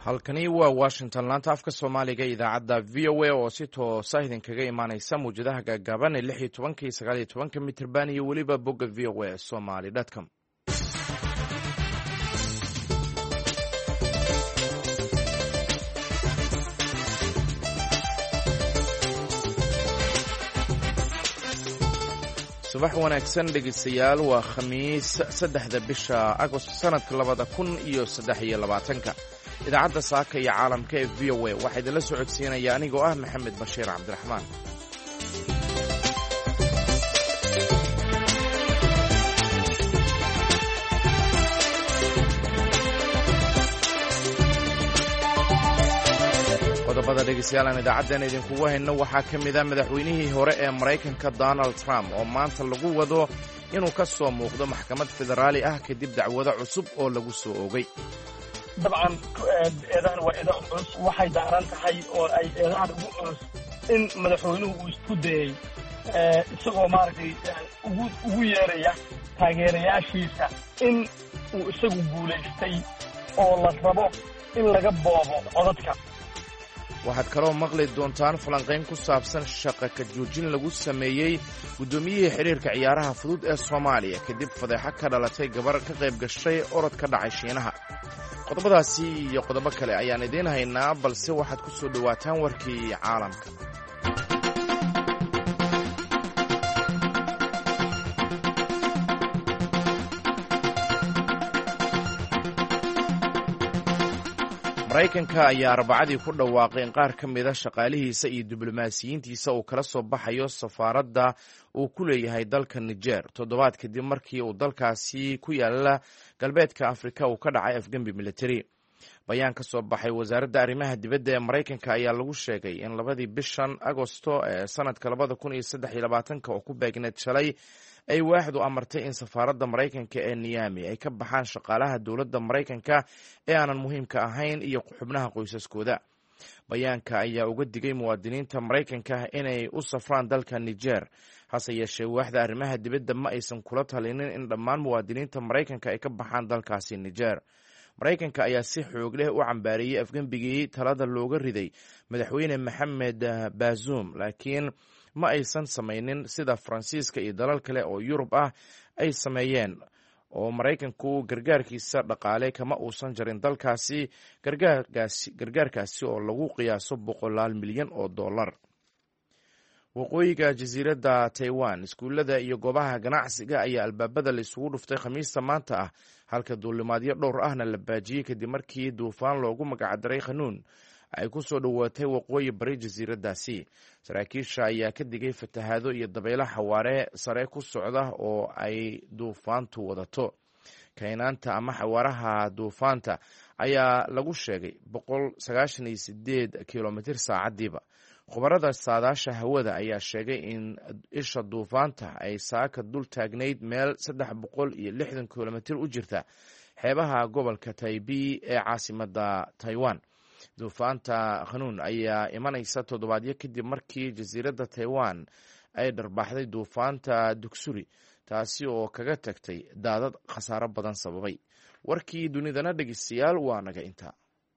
halkani waa Washington laanta afka Soomaaliga idaacadda VOA oo si toos ah idinkaga imaanaysa muujadaha gaagaaban ee 16 iyo 19 mitirban iyo waliba bogga voasomali.com. subax wanaagsan dhegeystayaal waa khamiis 3 bisha Agost sanadka 2023 idaacadda saaka iyo caalamka ee VOA waxaa idinla soo codsiinaya anigoo ah Maxamed Bashiir Cabdiraxmaan. qodobada dhegeystayaal aan idaacadan idinkugu hayno waxaa ka mid ah madaxweynihii hore ee Mareykanka Donald Trump oo maanta lagu wado inuu ka soo muuqdo maxkamad federaali ah kadib dacwado cusub oo lagu soo oogay. dabcan eedahan waa eedo culus waxay daaran tahay oo ay eedahan ugu culus in madaxweynuhu uu isku dayay isagoo maaragtay ugu yeeraya taageerayaashiisa in uu isagu guulaystay oo la rabo in laga boobo codadka. waxaad kaloo maqli doontaan falanqayn ku saabsan shaqo ka joojin lagu sameeyey guddoomiyihii xiriirka ciyaaraha fudud ee Soomaaliya kadib fadeexo ka dhalatay gabar ka qayb gashay orod ka dhacay Shiinaha. qodobadaasi iyo qodobo kale ayaan idiin haynaa balse waxaad ku soo dhawaataan warkii caalamka. Mareykanka ayaa Arbacadii ku dhawaaqay in qaar ka mid ah shaqaalihiisa iyo diblomaasiyiintiisa uu kala soo baxayo safaaradda uu ku leeyahay dalka Niger toddobaad kadib markii uu dalkaasi ku yaala galbeedka Afrika uu ka dhacay afgembi military. bayaan ka soo baxay wasaaradda arrimaha dibadda ee Mareykanka ayaa lagu sheegay in labadii bishan Agosto ee sanadka 2023 oo ku beegneed shalay ay waaxdu amartay in safaaradda Mareykanka ee Niamey ay ka baxaan shaqaalaha dowladda Mareykanka ee aanan muhiimka ahayn iyo xubnaha qoysaskooda. bayaanka ayaa uga digay muwaadiniinta Mareykanka inay u safraan dalka Niger, hase yeeshee waaxda arrimaha dibadda ma aysan kula talinin in dhammaan muwaadiniinta Mareykanka ay ka baxaan dalkaasi Niger. Mareykanka ayaa si xoog leh u cambaariyey afgembigii talada looga riday madaxweyne Maxamed Bazoum, laakiin ma aysan samaynin sida Faransiiska iyo dalal kale oo Yurub ah ay sameeyeen oo Mareykanku gargaarkiisa dhaqaale kama uusan jarin dalkaasi gargaarkaasi oo lagu qiyaaso $100 milyan. waqooyiga jasiiradda Taiwan iskuulada iyo goobaha ganacsiga ayaa albaabada la isugu dhuftay khamiista maanta ah, halka duulimaadyo dhowr ahna la baajiyey kadib markii duufaan loogu magacdaray Khanuun ay ku soo dhowaatay waqooyi bari jasiiraddaasi. saraakiisha ayaa ka digay fatahaado iyo dabaylo xawaare sare ku socda oo ay duufaantu wadato. kaynaanta ama xawaaraha duufaanta ayaa lagu sheegay 198 kilomitir saacadiiba. khubarada saadaasha hawada ayaa sheegay in isha duufaanta ay saaka dul taagnayd meel 360 kilomitir u jirta xeebaha gobolka Taipei ee caasimadda Taiwan. duufaanta Khanuun ayaa imanaysa toddobaadyo kadib markii jasiiradda Taiwan ay dharbaaxday duufaanta Duksuri, taasi oo kaga tagtay daadad khasaaro badan sababay. warkii dunidana dhegeystayaal waa naga intaa.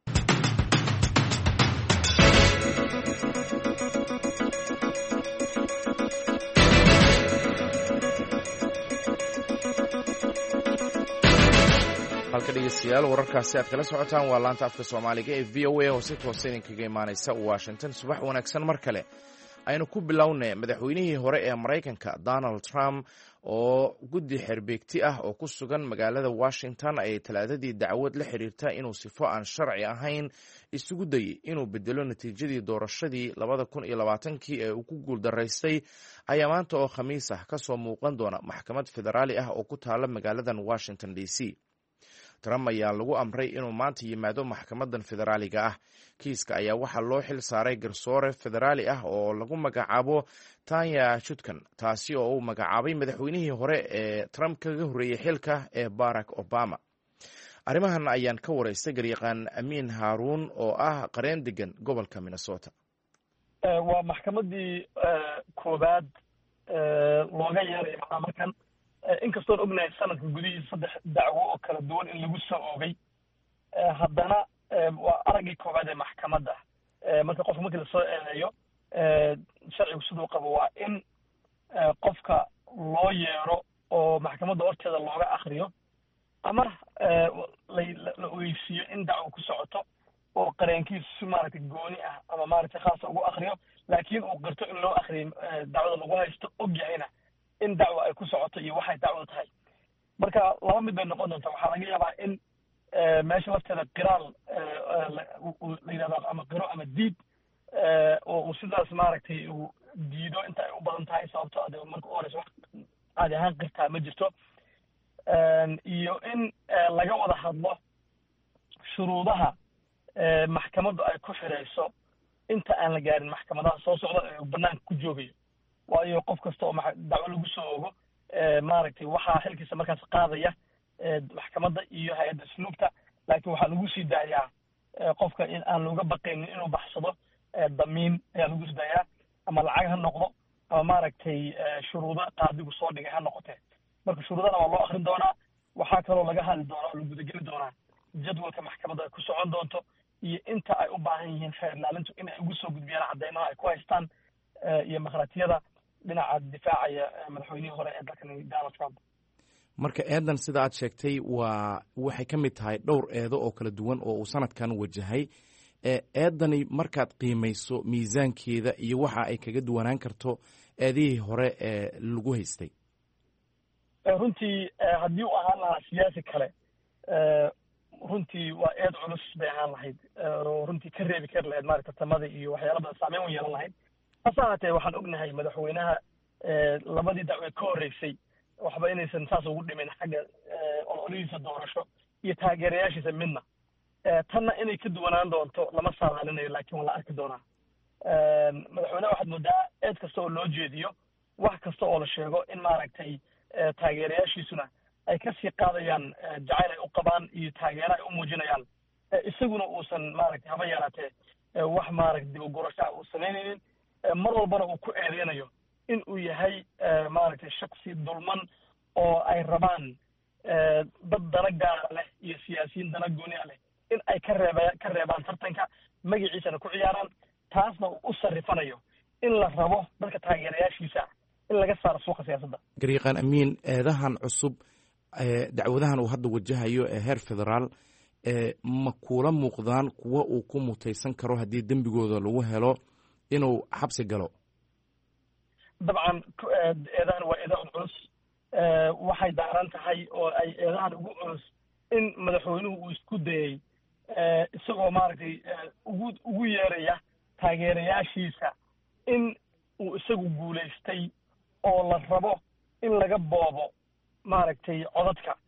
halka dhegeystayaal wararkaasi aad kala socotaan waa laanta afka Soomaaliga ee VOA oo si toos ah idinkaga imaanaysa Washington. subax wanaagsan mar kale. aynu ku bilownay madaxweynihii hore ee Mareykanka Donald Trump oo guddi xerbeegti ah oo ku sugan magaalada Washington ay talaadadii dacwad la xiriirta inuu sifo aan sharci ahayn isugu dayay inuu bedelo natiijadii doorashadii 2020 ee uu ku guuldaraystay ayaa maanta oo khamiis ah ka soo muuqan doona maxkamad federaali ah oo ku taala magaaladan Washington DC. Trump ayaa lagu amray inuu maanta yimaado maxkamadan federaaliga ah. kiiska ayaa waxaa loo xil saaray garsoore federaali ah oo lagu magacaabo Tanya Chutkan, taasi oo uu magacaabay madaxweynihii hore ee Trump kaga horreeyay xilka ee Barack Obama. arrimahan ayaan ka waraystay garyaqaan Amiin Haruun oo ah qareen degan gobolka Minnesota. waa maxkamadii koobaad looga yeeray markan inkastoon ognahay sanadka gudihiisa 3 dacwo oo kala duwan in lagu soo oogay haddana waa araggii koowaad ee maxkamadda. Marka qofka markii lasoo eedeeyo sharcigu siduu qabo waa in qofka loo yeero oo maxkamadda horteeda looga akriyo ama la ogeysiiyo in dacwo ku socoto oo qareenkiisu si maaragtay gooni ah ama maaragtay khaasa ugu akriyo, laakiin uu qirto in loo akriyo dacwada lagu haysto, og yahayna in dacwo ay ku socoto iyo waxay dacwada tahay. marka laba mid bay noqon doontaa. waxaa laga yaabaa in meesha lafteeda qiraal la yidhahdo ama qiro ama diid oo uu sidaas maaragtay uu diido inta ay u badan tahay, sababto ade marka u horeysa wax caadi ahaan qirtaa ma jirto. iyo in laga wada hadlo shuruudaha maxkamaddu ay ku xirayso inta aan la gaarin maxkamadaha soo socda ee banaanka ku joogayo. waayo qof kasta oo dacwo lagu soo ogo maaragtay waxaa xilkiisa markaas qaadaya maxkamadda iyo hay-adda asluubta, laakiin waxaa lagu sii daayaa qofka in aan looga baqaynin inuu baxsado damiin ayaa lagu sii daayaa, ama lacag ha noqdo ama maaragtay shuruudo qaadigu soo dhigay ha noqotee. marka shuruudana waa loo akrin doonaa. waxaa kaloo laga hadli doonaa oo la gudageli doonaa jadwalka maxkamadda ay ku socon doonto iyo inta ay u baahan yihiin xeer ilaalintu in ay ugu soo gudbiyaan cadeymaha ay ku haystaan iyo makhraatyada dhinaca difaacaya madaxweynihii hore ee dalkani Donald Trump. marka eedan sida aad sheegtay waxay ka mid tahay dhowr eedo oo kala duwan oo uu sanadkan wajahay. eedani markaad qiimayso miisaankeeda iyo waxa ay kaga duwanaan karto eedihii hore ee lagu haystay. runtii haddii uu ahaan lahaa siyaasi kale runtii waa eed culus bay ahaan lahayd oo runtii ka reebi kari lahayd maaragta tamada iyo waxyaala badan saameyn u yeelan lahayd. hase ahaatee waxaan ognahay madaxweynaha labadii dacwe ka horreysay waxba inaysan saas ugu dhimin xagga ololihiisa doorasho iyo taageerayaashiisa midna. tanna inay ka duwanaan doonto lama saadaalinayo, laakiin waa la arki doonaa. madaxweyneha waxaad moodaa eed kasta oo loo jeediyo, wax kasta oo la sheego in maaragtay taageerayaashiisuna ay kasii qaadayaan jacayl ay u qabaan iyo taageero ay u muujinayaan, isaguna uusan maaragtay haba yaraatee wax maaragtay dib u gurashaa uu samaynaynin, mar walbana uu ku eedeynayo in uu yahay maaragtay shaksi dulman oo ay rabaan dad dana gaara leh iyo siyaasiyiin dana gooni ah leh in ay ka reebaan tartanka, magaciisana ku ciyaaraan. taasna uu u sarrifanayo in la rabo dadka taageerayaashiisa in laga saaro suuqa siyaasadda. garyaqaan amiin, eedahan cusub dacwadahan uu hadda wajahayo ee heer federaal ma kula muuqdaan kuwa uu ku mutaysan karo haddii dembigooda lagu helo inuu xabsi galo? dabcan eedahan waa eedahan culus. waxay daaran tahay oo ay eedahan ugu culus in madaxweynuhu uu isku dayey isagoo maaragtay ugu yeeraya taageerayaashiisa in uu isagu guulaystay oo la rabo in laga boobo maaragtay codadka.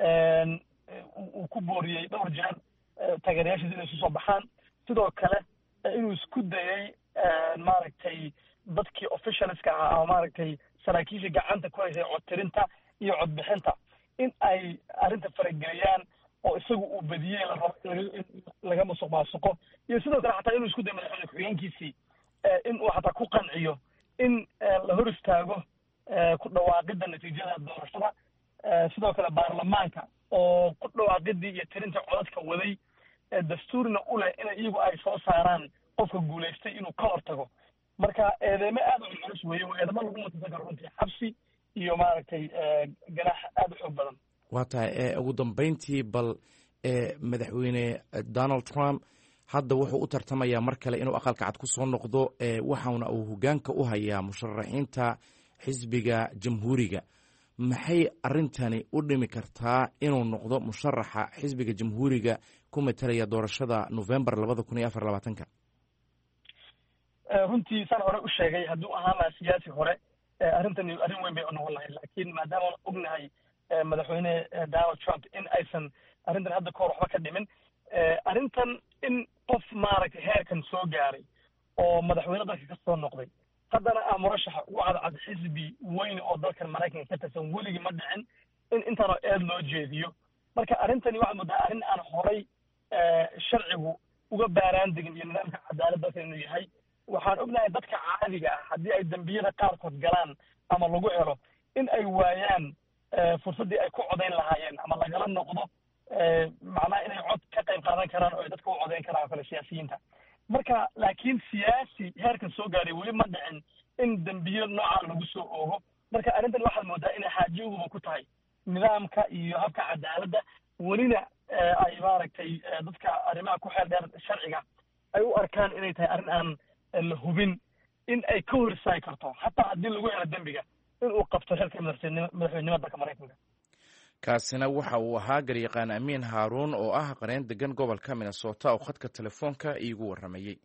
uu ku booriyey dhowr jeer taageerayaashiisa inay isu soo baxaan. sidoo kale inuu isku dayey maaragtay dadkii officialska ahaa ama maaragtay saraakiisha gacanta ku haysay codtirinta iyo codbixinta in ay arrinta farageliyaan oo isagu uu badiyey la rabo in laga musuq maasuqo. iyo sidoo kale xataa inuu isku dayo madaxweyne ku-xigeenkiisii in uu xataa ku qanciyo in la hor istaago ku dhawaaqidda natiijada doorashada. sidoo kale baarlamaanka oo ku dhawaaqidii iyo tirinta codadka waday dastuurna u leh in iyagu ay soo saaraan qofka guulaystay inuu ka hortago. marka eedeymo aad u culus weeye, waa eedamo lagu mutaysan karo runtii xabsi iyo maaragtay ganaax aad u xoog badan. waa tahay ugu dambeyntii bal madaxweyne Donald Trump hadda wuxuu u tartamayaa mar kale inuu aqalka cad ku soo noqdo, waxaana uu hogaanka u hayaa musharaxiinta xisbiga jamhuuriga. maxay arrintani u dhimi kartaa inuu noqdo musharaxa xisbiga jamhuuriga ku matalaya doorashada November 2024? runtii saan hore u sheegay hadduu ahaan lahaa siyaasi hore arrintani arrin weyn bay u noqon lahayd, laakiin maadaama ognahay madaxweyne Donald Trump in aysan arrintan hadda kahor waxba ka dhimin, arrintan in qof maaragtay heerkan soo gaaray oo madaxweyne dalka ka soo noqday haddana murashaxa ugu cadcad xisbi weyn oo dalkan Maraykanka ka tirsan weligii ma dhicin in intaanoo eed loo jeediyo. marka arrintani waxaad moodaa arrin aan horay sharcigu uga baaraan degin iyo nidaamka cadaalad dalkan inuu yahay. waxaan ognahay dadka caadiga ah haddii ay dembiyada qaarkood galaan ama lagu helo in ay waayaan fursaddii ay ku codayn lahaayeen ama lagala noqdo macnaha inay cod ka qayb qaadan karaan oo ay dadka u codeyn karaan oo kale siyaasiyiinta. marka laakiin siyaasi heerkan soo gaaray weli ma dhicin in dembiyo noocaan lagu soo oogo. marka arrintan waxaad moodaa inay xaajiyaguba ku tahay nidaamka iyo habka cadaaladda, welina ay maaragtay dadka arrimaha ku xeel dheer sharciga ay u arkaan inay tahay arrin aan la hubin in ay ka hor istaagi karto xataa haddii lagu helo dembiga in uu qabto xilka madaxweynenimada dalka Maraykanka. kaasina waxa uu ahaa garyaqaan amiin haaruun oo ah qareen degan gobolka Minnesota oo khadka telefoonka iigu waramayay.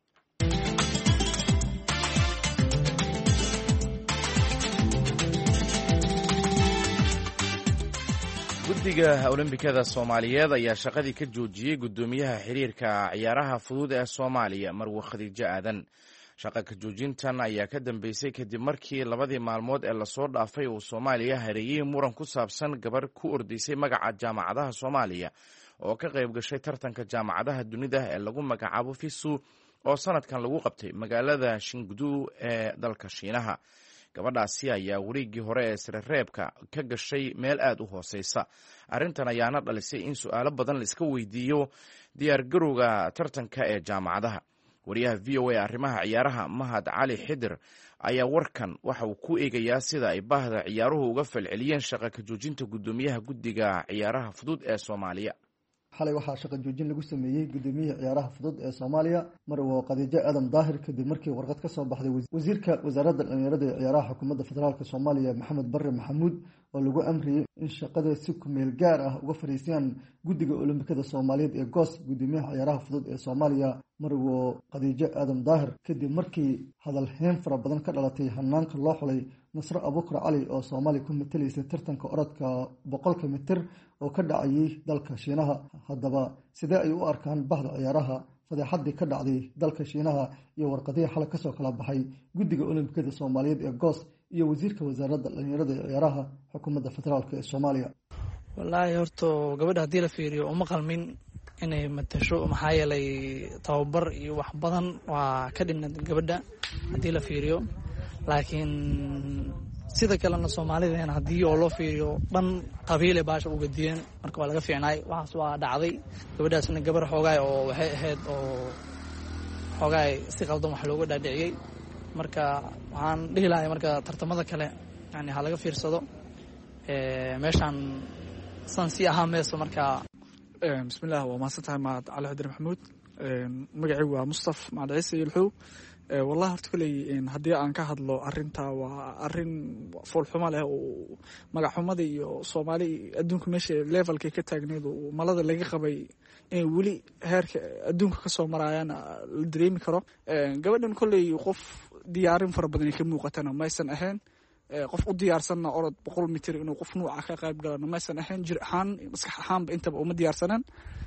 guddiga olombikada Soomaaliyeed ayaa shaqadii ka joojiyey guddoomiyaha xiriirka ciyaaraha fudud ee Soomaaliya Marwo Khadiijo Aadan. shaqa ka joojintan ayaa ka dambeysay kadib markii labadii maalmood ee lasoo dhaafay uu Soomaaliya hareeyay muran ku saabsan gabar ku ordaysay magaca jaamacadaha Soomaaliya oo ka qayb gashay tartanka jaamacadaha dunida ee lagu magacaabo FISU oo sanadkan lagu qabtay magaalada Chengdu ee dalka Shiinaha. gabadhaasi ayaa wareegii hore ee sirreebka ka gashay meel aad u hooseysa. arrintan ayaana dhalisay in su'aalo badan la iska weydiiyo diyaargarowga tartanka ee jaamacadaha. wariyaha VOA arrimaha ciyaaraha Mahad Cali Xidir ayaa warkan waxa uu ku eegayaa sida ay baahda ciyaaruhu uga falceliyeen shaqa ka joojinta guddoomiyaha guddiga ciyaaraha fudud ee Soomaaliya. xalay waxaa shaqa joojin lagu sameeyey guddoomiyaha ciyaaraha fudud ee Soomaaliya Marwo Khadiijo Aadan Daahir kadib markii warqad ka soo baxday wasiirka wasaaradda dhalinyarada ee ciyaaraha xukuumadda federaalka Soomaaliya Maxamed Barre Maxamuud oo lagu amriyay in shaqada si ku meel gaar ah uga fariisiyaan guddiga olombikada Soomaaliyeed ee GOS. guddoomiyaha ciyaaraha fudud ee Soomaaliya Marwo Khadiijo Aadan Daahir kadib markii hadal heen fara badan ka dhalatay hanaanka loo xulay Nasro Abukar Cali oo Soomaaliya ku matalaysay tartanka orodka 100 mitir oo ka dhacayay dalka Shiinaha. haddaba sidee ay u arkaan bahda ciyaaraha fadeexadii ka dhacday dalka Shiinaha iyo warqadihii xalay ka soo kala baxay guddiga olombikada Soomaaliyeed ee GOS iyo wasiirka wasaaradda dhalinyarada ee ciyaaraha xukuumadda federaalka ee Soomaaliya? wallaahi horto gabadha haddii la fiiriyo uma qalmin inay matasho, maxaa yeelay tababar iyo wax badan waa ka dhiman gabadha haddii la fiiriyo. laakiin sida kalena Soomaalideena haddii oo loo fiiriyo dhan qabiile baasha u gadiyeen, marka waa laga fiicnaay. waxaas waa dhacday. gabadhaasna gabar xoogaay oo waxay ahayd oo xoogaay si qaldan wax looga dhaadhiciyey. marka waxaan dhihi lahay marka tartamada kale yani ha laga fiirsado meeshaan san si ahaa meeso. marka bismillaah, waa mahadsantahay Mahad Cali Xidir Maxamuud. magacaygu waa Mustaf Macad Ciise Yilxow. wallahi horta koley haddii aan ka hadlo arinta waa arin foolxumo leh oo magaxxumada iyo Soomaali adduunka meesha levelka ka taagneed oo malada laga qabay in weli heerka adduunka ka soo marayaan la dareemi karo. gabadhan koley qof diyaarin fara badan ka muuqatana maysan ahayn. qof u diyaarsanna orod 100 mitir inuu qof nuuca ka qayb galana maysan ahayn. jir ahaan maskax ahaanba intaba uma diyaarsanan.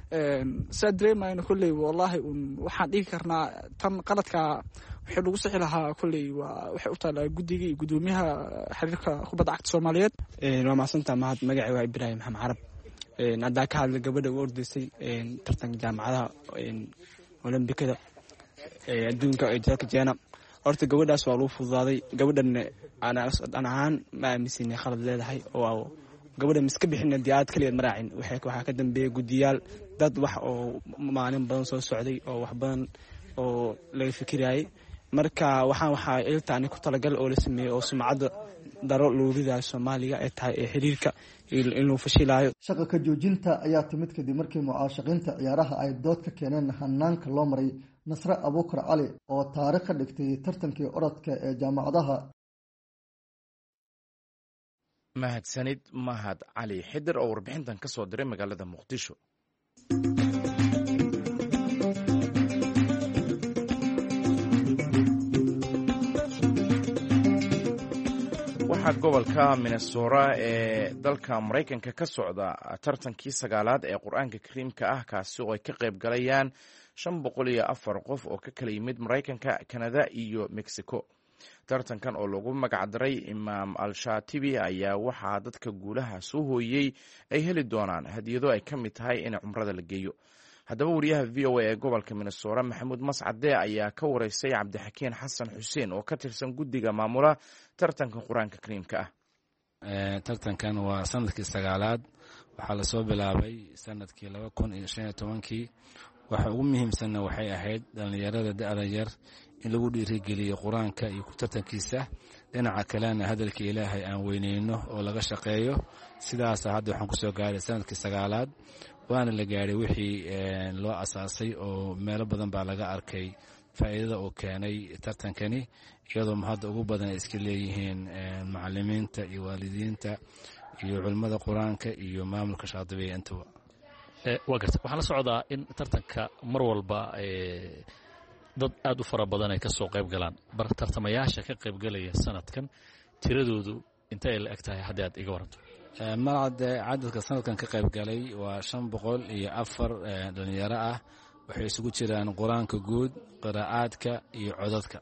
saa dareemayna koley wallahi waxaan dhigi karnaa tan qaladka wixii lagu sixi lahaa koley waxay u taala guddiga iyo guddoomiyaha xiriirka kubadda cagta Soomaaliyeed. waa mahadsantahay Mahad. magacay waa Ibraahim Maxamed Carab. haddaa ka hadla gabadha u ordaysay tartanka jaamacadaha olombikada adduunka ee dalka Jeena. horta gabadhaas waa lagu fududaaday. gabadhan aan ahaan ma aaminsanay khalad leedahay oo gabadha miska bixin diyaarad kaliya maraacin. waxaa ka dambeeyay guddiyaal dad wax oo maalin badan soo socday oo wax badan oo laga fikirayay. marka waxaa iltaani ku talagal oo la sameeyay oo sumcadda daro loo ridayo Soomaaliya ee tahay ee xiriirka inuu fashilayo. shaqa ka joojinta ayaa timid kadib markii mucaashaqiinta ciyaaraha ay dood ka keeneen hanaanka loo maray Nasro Abukar Cali oo taariikh ka dhigtay tartankii orodka ee jaamacadaha. mahadsanid Mahad Cali Xidir oo warbixintan ka soo diray magaalada Muqdisho. waxaa gobolka Minnesota ee dalka Maraykanka ka socda tartankii 9aad ee Qur'aanka Kariimka ah kaasi oo ay ka qayb galayaan 504 qof oo ka kala yimid Maraykanka, Canada iyo Mexico. tartankan oo lagu magac daray Imaam Al-Shaatibi ayaa waxaa dadka guulaha soo hooyey ay heli doonaan hadiyado ay ka mid tahay in cumrada la geeyo. haddaba wariyaha VOA ee gobolka Minnesota Maxamuud Mascade ayaa ka wareysay Cabdixakiin Xasan Xuseen oo ka tirsan guddiga maamula tartanka Qur'aanka Kariimka ah. tartankan waa sanadkii 9aad waxaa lasoo bilaabay sanadkii 2015 waxa ugu muhiimsanna waxay ahayd dhallinyarada da'da yar in lagu dhiirigeliyo qur-aanka iyo ku tartankiisa dhinaca kalena hadalka ilaahay aan weyneyno oo laga shaqeeyo sidaasa hadda waxaan kusoo gaaray sanadkii 9aad waana la gaaray wixii loo asaasay oo meelo badan baa laga arkay faa'iidada uu keenay tartankani iyadoo hadda ugu badan ay iska leeyihiin macallimiinta iyo waalidiinta iyo culimada qur-aanka iyo maamulka shaadibiya intaba waa garta waxaan la socdaa in tartanka mar walba dad aad u fara badan ay ka soo qayb galaan bar tartamayaasha ka qayb galaya sanadkan tiradoodu intay la eg tahay haddii aad iga waranto malcade cadadka sanadkan ka qayb galay waa 504 dhalinyaro ah waxay isugu jiraan qur-aanka guud qiraa'aadka iyo codadka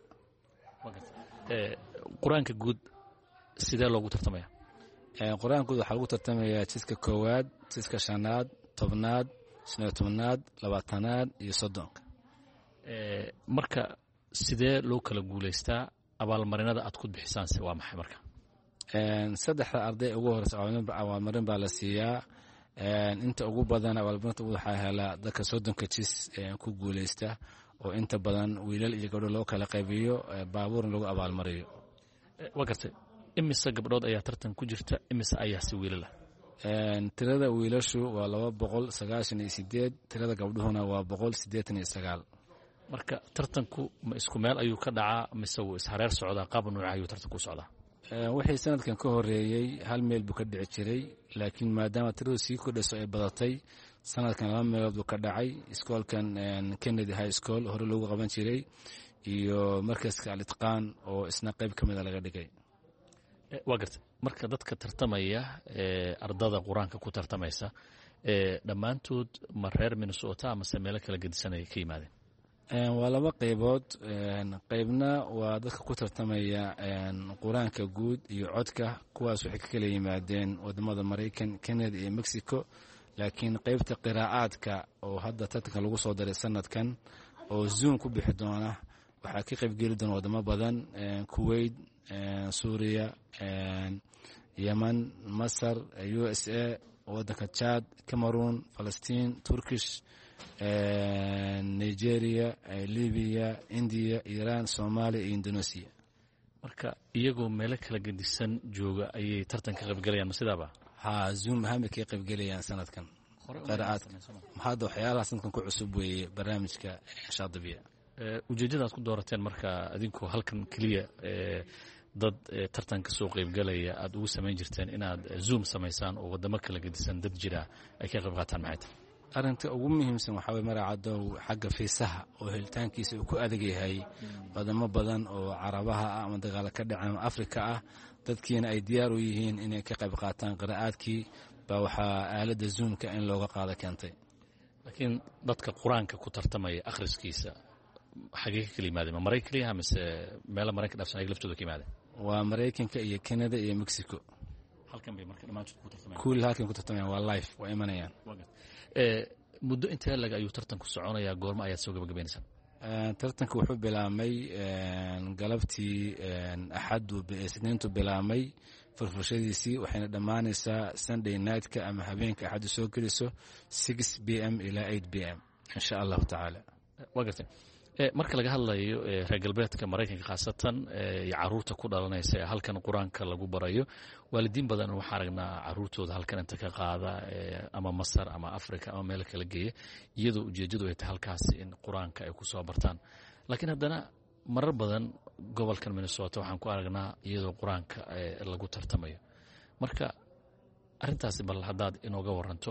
qur-aanka guud sidee loogu tartamaya qur-aanka guud waxaa lagu tartamayaa jiska 1aad jiska 5aad 10aad 15aad 20aad iyo 30 marka sidee loo kala guulaystaa abaalmarinada aad ku bixisaanse waa maxay marka saddexda arday ugu horeysa abaalmarin baa la siiyaa inta ugu badan abaalmarinta waxaa helaa dadka 30 jis ku guulaysta oo inta badan wiilal iyo gabdho loo kala qaybiyo baabuurna lagu abaalmariyo waa gartay imise gabdhood ayaa tartan ku jirta imise ayaa si wiilal tirada wiilashu waa 298 tirada gabdhuhuna waa 189 marka tartanku ma isku meel ayuu ka dhacaa mise wuu ishareer socdaa qaab nooca ayuu tartanku socdaa wixii sanadkan ka horeeyay hal meel buu ka dhici jiray laakiin maadaama tiradu sii kordhayso ay badatay sanadkan 2 meelood buu ka dhacay iskoolkan Kennedy High School hore loogu qaban jiray iyo markaska Al-Itqaan oo isna qayb kamid ah laga dhigay waa gartay marka dadka tartamaya ardada quraanka ku tartamaysa dhammaantood ma reer Minnesota ama meelo kala gedisanay ka yimaadeen waa laba qaybood qaybna waa dadka ku tartamaya quraanka guud iyo codka kuwaas waxay ka kala yimaadeen wadamada Mareykan Canada iyo Mexico laakiin qaybta qiraa'aadka oo hadda tartanka lagu soo daray sanadkan oo Zoom ku bixi doona waxaa ka qayb geli doona wadamo badan Kuwait Suuriya Yemen Masar USA wadanka Chad Cameroon Palestine Turkish Nigeria Libya India Iran Somalia iyo Indonesia marka iyagoo meelo kala gedisan jooga ayay tartanka qayb galayaan sidaaba Zoom ahaan ka qayb galayaan sanadkan qiraa'aad hadda waxyaalaha sanadkan ku cusub weeye barnaamijka shaadibiya ujeedada aad ku doorateen marka adinku halkan kaliya dad tartanka soo qayb galaya aad ugu sameyn jirteen inaad Zoom sameysaan oo wadamo kala gedisan dad jira ay ka qayb qaataan maxay tahay arinta ugu muhiimsan waxa weeye maraacadow xagga fiisaha oo helitaankiisa uu ku adag yahay wadamo badan oo carabaha ah ama dagaal ka dhacay Afrika ah dadkiina ay diyaar u yihiin inay ka qayb qaataan qiraa'aadkii ba waxa aalada Zoom-ka in looga qaado keentay laakiin dadka quraanka ku tartamaya akhriskiisa xagee ka yimaadeen Mareykanka mise meel Mareykanka dhafsan ay laftooda ka yimaadeen waa Mareykanka iyo Canada iyo Mexico halkan bay marka dhamaantood ku tartamayaan kuul halkan ku tartamayaan waa live waa imanayaan muddo intee lag ayuu tartanku soconayaa goorma ayaad soo gabagabeynaysaa tartanku wuxuu bilaabmay galabtii axadu isniintu bilaabmay furfurashadiisii waxayna dhammaanaysaa Sunday night-ka ama habeenka axadu soo geliso 6 PM ilaa 8 PM insha Allah taala waa gartay marka laga hadlayo reer galbeedka Mareykanka khaasatan iyo caruurta ku dhalanaysa halkan quraanka lagu barayo waalidiin badan waxa aragnaa caruurtooda halkan inta ka qaada ama Masar ama Afrika ama meel kala geeya iyadoo ujeedadu ay tahay halkaas in quraanka ay ku soo bartaan laakiin haddana marar badan gobolkan Minnesota waxaan ku aragnaa iyadoo quraanka lagu tartamayo marka arintaasi bal hadaad inooga waranto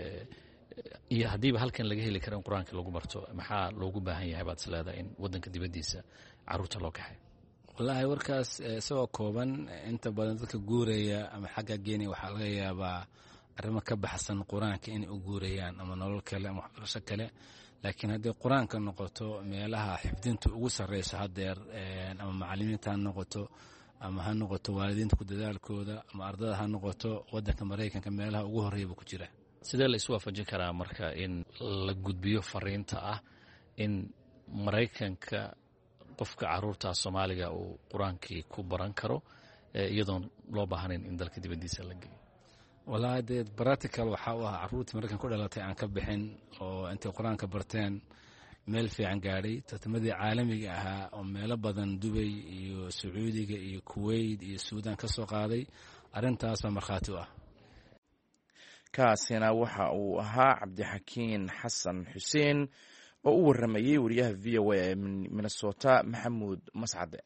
iyo hadiiba halkan laga heli karo in quraanka lagu barto maxaa loogu baahan yahay baad isleedahay in wadanka dibadiisa caruurta loo kaxay wallahi warkaas soo kooban inta badan dadka guuraya ama xagga geeni waxa laga yaabaa arrimo ka baxsan quraanka in uu guurayaan ama nolol kale ama waxbarasho kale laakiin haddii quraanka noqoto meelaha xifdinta ugu sareysa hadeer ama macallimiinta noqoto ama ha noqoto waalidiinta ku dadaalkooda ama ardada ha noqoto wadanka Mareykanka meelaha ugu horeeyay ku jira sidee la isu waafajin karaa marka in la gudbiyo fariinta ah in Mareykanka qofka caruurta Soomaaliga uu quraankii ku baran karo iyadoon loo baahnayn in dalka dibadiisa la geeyo wallaahi dee practical waxaa u ah carruurtii markan ku dhalatay aan ka bixin oo intay qur-aanka barteen meel fiican gaadhay tartamadii caalamiga ahaa oo meelo badan Dubay iyo Sacuudiga iyo Kuwait iyo Suudaan ka soo qaaday arrintaas baa markhaati u ah. kaasina waxa uu ahaa cabdixakiin xasan xuseen oo u waramayey wariyaha VOA ee Minnesota Maxamuud Mascade.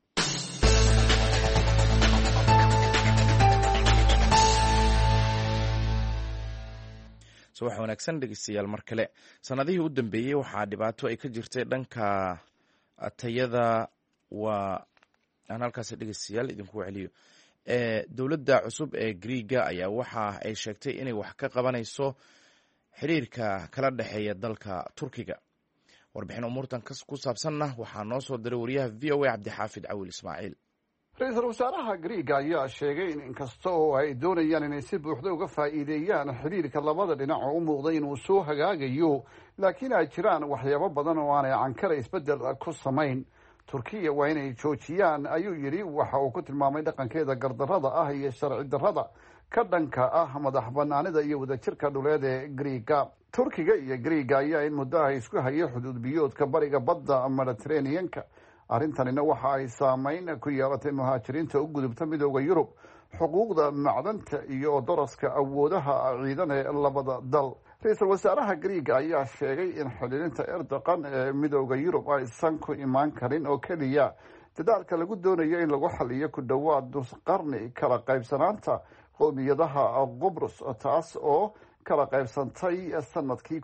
subax wanaagsan dhegeystayaal mar kale. sanadihii u dambeeyey waxaa dhibaato ay ka jirtay dhanka tayada aan halkaas dhegeystayaal idinku celiyo. dowladda cusub ee Greega ayaa waxa ay sheegtay inay wax ka qabanayso xiriirka kala dhexeeya dalka Turkiga. warbixin umuurtan ku saabsanna waxaa noo soo diray wariyaha VOA Cabdixaafid Cawil Ismaaciil. ra-iisul wasaaraha Greega ayaa sheegay in inkasta oo ay doonayaan inay si buuxda uga faa'iideeyaan xiriirka labada dhinac oo u muuqday inuu soo hagaagayo, laakiin ay jiraan waxyaabo badan oo aanay Ankara isbeddel ku samayn. Turkiya waa inay joojiyaan ayuu yidhi, waxa uu ku tilmaamay dhaqankeeda gardarrada ah iyo sharci darrada ka dhanka ah madax banaanida iyo wadajirka dhuleed ee Greega. Turkiga iyo Greega ayaa in muddo ah isku hayay xuduud biyoodka bariga badda Mediterranean-ka. arrintanina waxa ay saameyn ku yeelatay muhaajiriinta u gudubta midooda Yurub, xuquuqda macdanta iyo daraska awoodaha ciidan ee labada dal. ra-iisul wasaaraha Greega ayaa sheegay in xidhiidhinta Erdogan ee midooda Yurub aysan ku imaan karin oo keliya dadaalka lagu doonayo in lagu xaliyo ku dhowaad nus qarni kala qaybsanaanta qowmiyadaha Qubrus, taas oo kala qaybsantay sanadkii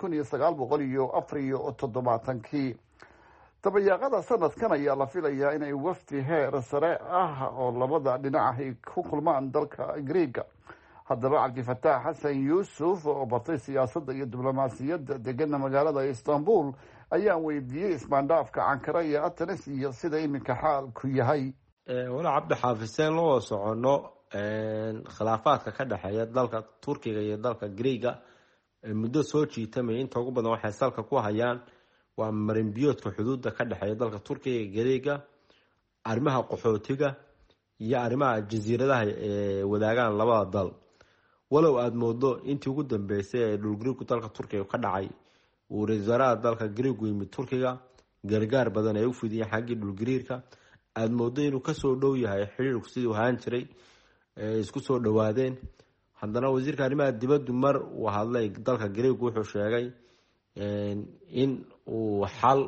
1974. dabayaaqada sanadkan ayaa la filayaa inay wafdi heer sare ah oo labada dhinac ay ku kulmaan dalka Greega. haddaba Cabdifataax Xasan Yuusuf oo batay siyaasadda iyo diblomaasiyadda degana magaalada Istanbul ayaa weydiiyey ismaandhaafka Ankara iyo Athens iyo sida iminka xaalku yahay. wala Cabdixaafiseen loo socono khilaafaadka ka dhaxeeya dalka Turkiga iyo dalka Greega muddo soo jiitamay inta ugu badan waxay salka ku hayaan waa marin biyoodka xuduudda ka dhaxeeya dalka Turkiga iyo Greega, arrimaha qaxootiga iyo arrimaha jasiiradaha ee wadaagaan labada dal. walow aad moodo intii ugu dambeysay ee dhulgariirku dalka Turkiga ka dhacay uu ra'iisul wasaaraha dalka Greega yimid Turkiga gargaar badan ay u fidiyeen xaggii dhulgariirka, aad moodo inuu ka soo dhow yahay xiriirku sidii ahaan jiray isku soo dhawaadeen. haddana wasiirka arrimaha dibadda mar uu hadlay dalka Greega wuxuu sheegay in uu xal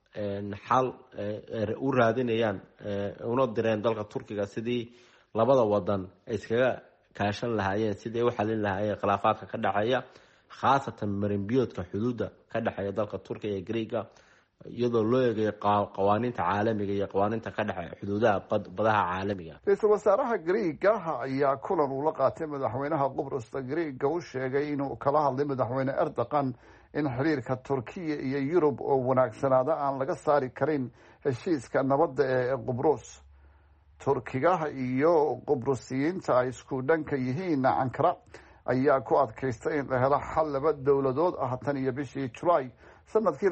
u raadinayaan una direen dalka Turkiga sidii labada wadan ay iskaga kaashan lahaayeen sidii ay u xalin lahaayeen khilaafaadka ka dhaxeeya khaasatan marin biyoodka xuduudda ka dhaxeeya dalka Turkiga iyo Greega, iyadoo loo eegayo qawaaniinta caalamiga iyo qawaaniinta ka dhaxeeya xuduudaha badaha caalamiga. ra-iisul wasaaraha Greega ayaa kulan uu la qaatay madaxweynaha Qubrus Greega u sheegay inuu kala hadlay madaxweyne Erdogan in xiriirka Turkiya iyo Yurub oo wanaagsanaada aan laga saari karin heshiiska nabadda ee Qubrus. Turkiga iyo Qubrusiyiinta ay isku dhanka yihiin Ankara ayaa ku adkaystay in la helo xal laba dowladood ah tan iyo bishii Julaay sanadkii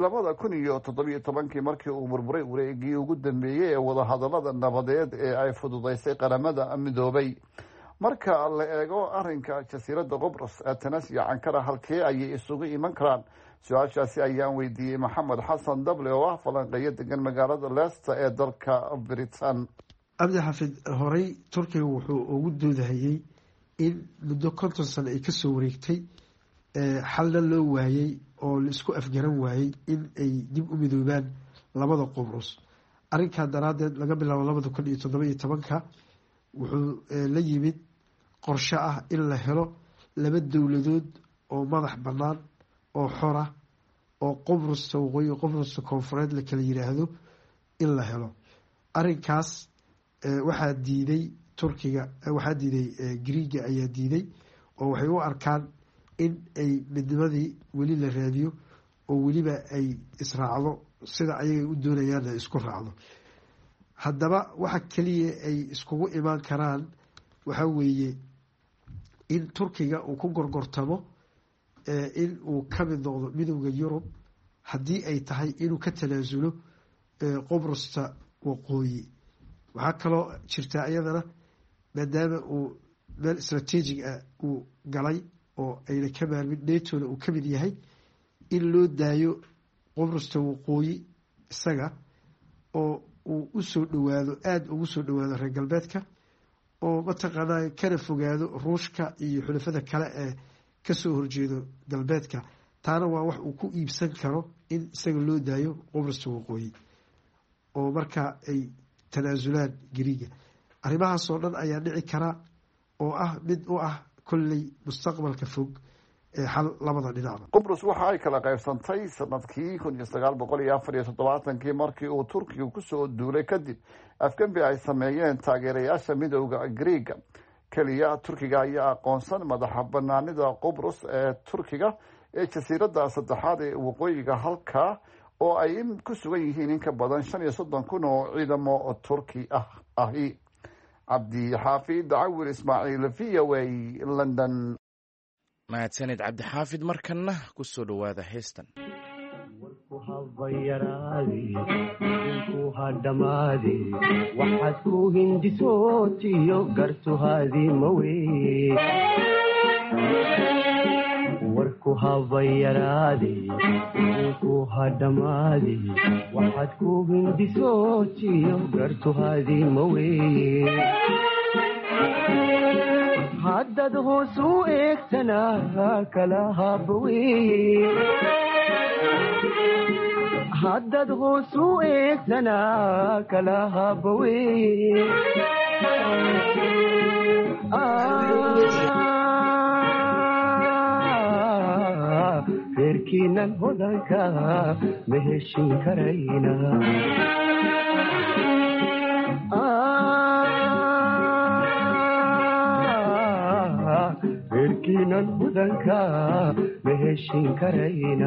2017 markii uu burburay wareegii ugu dambeeyay ee wadahadalada nabadeed ee ay fududeysay qaramada midoobay. marka la eego arrinka jasiiradda Qubrus, Athens iyo Ankara halkee ayay isugu iman karaan? su-aashaasi ayaan weydiiyey Maxamed Xasan Dable oo ah falanqeeyo degan magaalada Leicester ee dalka Britain. Cabdixaafid, horey Turkiga wuxuu ugu doodahayay in muddo 50 sano ay kasoo wareegtay xalna loo waayay oo la isku afgaran waayay in ay dib u midoobaan labada Qubrus. arrinkaa daraadeed laga bilaabo 2017 wuxuu la yimid qorshe ah in la helo laba dowladood oo madax bannaan oo xora oo Qubrusta waqooyi Qubrusta koonfureed la kala yiraahdo in la helo. arrinkaas waxaa diiday Turkiga, waxaa diiday Greega ayaa diiday oo waxay u arkaan in ay midnimadii weli la raadiyo oo weliba ay israacdo sida ayay u doonayaan ay isku raacdo. haddaba waxa kaliya ay iskugu imaan karaan waxa weeye in Turkiga uu ku gorgortamo in uu ka mid noqdo midowga Yurub haddii ay tahay inuu ka tanaasulo Qubrusta waqooyi. waxaa kaloo jirta iyadana maadaama uu meel istraatiijig ah uu galay oo ayna ka maarmin netona uu ka mid yahay in loo daayo qobrusta waqooyi isaga oo uu usoo dhawaado aada ugu soo dhawaado reer galbeedka oo mataqaanaa kana fogaado ruushka iyo xulafada kale ee kasoo horjeedo galbeedka taana waa wax uu ku iibsan karo in isaga loo daayo qobrusta waqooyi oo markaa ay tanaasulaan gariiga arrimahaasoo dhan ayaa dhici kara oo ah mid u ah kolley mustaqbalka fog ee xal labada dhinacba qubrus waxa ay kala qaybsantay sanadkii 1947 markii uu turkigu kusoo duulay kadib afgembi ay sameeyeen taageerayaasha midowda Greega kaliya turkiga ayaa aqoonsan madaxa banaanida qubrus ee turkiga ee jasiiradda saddexaad ee waqooyiga halka oo ay ku sugan yihiin in ka badan 35,000 oo ciidamo turki ahi cabdi xaafid cawir ismaaciil VOA London. mahadsanid cabdi xaafid markana ku soo dhawaada heestan warku hadhamaade waxaad ku hindisootiyo gartuhaadii mawee warku habayaraade ku hadhamaade waxaad ku hindisootiyo gartuhaadii mawee haddad hoos u eegtanaa kala habawee haddad hoos u eegtanaa kala habawee reerkiinan hodanka ma heshin karayna reerkiinan hodanka ma heshin karayna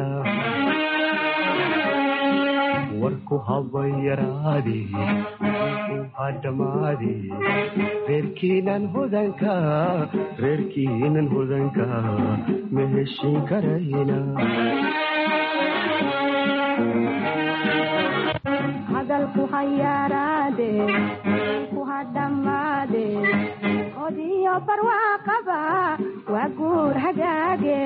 warku habayaraade ku hadhamaade reerkiinan hodanka ma heshin karayna hadalku hayaraade ku hadhamaade odiyo barwaaqaba waa guur hagaage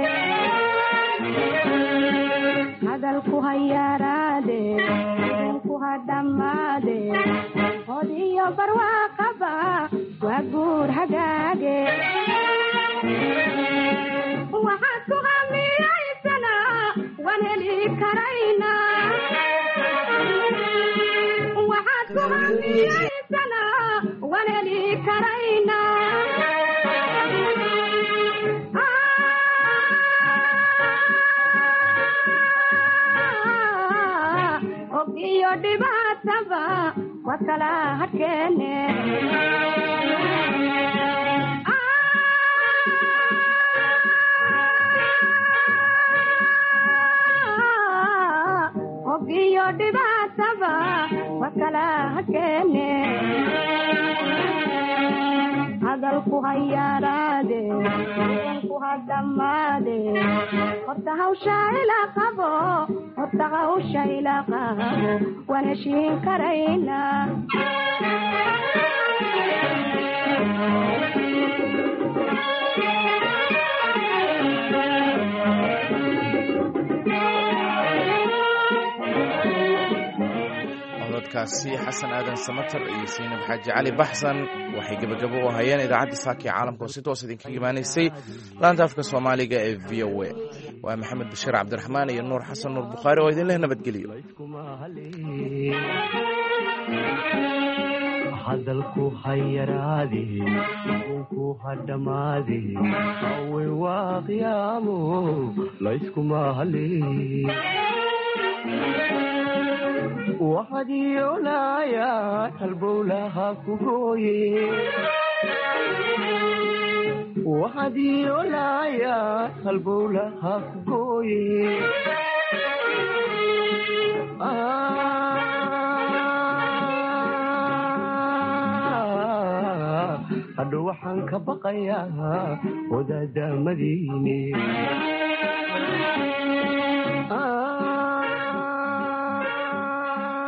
hadalku hayaraade ku hadhamaade odiyo barwaaqaba waa guur hagaage waxaad ku hamiyaysana waan heli karayna waxaad ku hamiyaysana waan heli karayna iyo dhibaataba waa kala hadkeene iyo dhibaataba waa kala hadkeene hadalku hayaraade ku hadhamaade horta hawsha ila qabo waan heshin karayna cododkaasi xasan aadan samatar iyo siinab xaaji cali baxsan waxay gebagabo u hayeen idaacadda saaka ee caalamka oo si toos idinkaga imaanaysay laanta afka soomaaliga ee VOA waa maxamed bashiir cabdiraxmaan iyo nuur xasan nuur bukhaari oo idin leh nabadgelyo hadalku hayaraade ku hadhamaade awe waa qiyaamo layskuma haleeye waxaad yoolaayaa halbowlaha ku gooye waxaad yoolaayaa halbowlaha ku gooye hadho waxaan ka baqayaa wadaadamadiine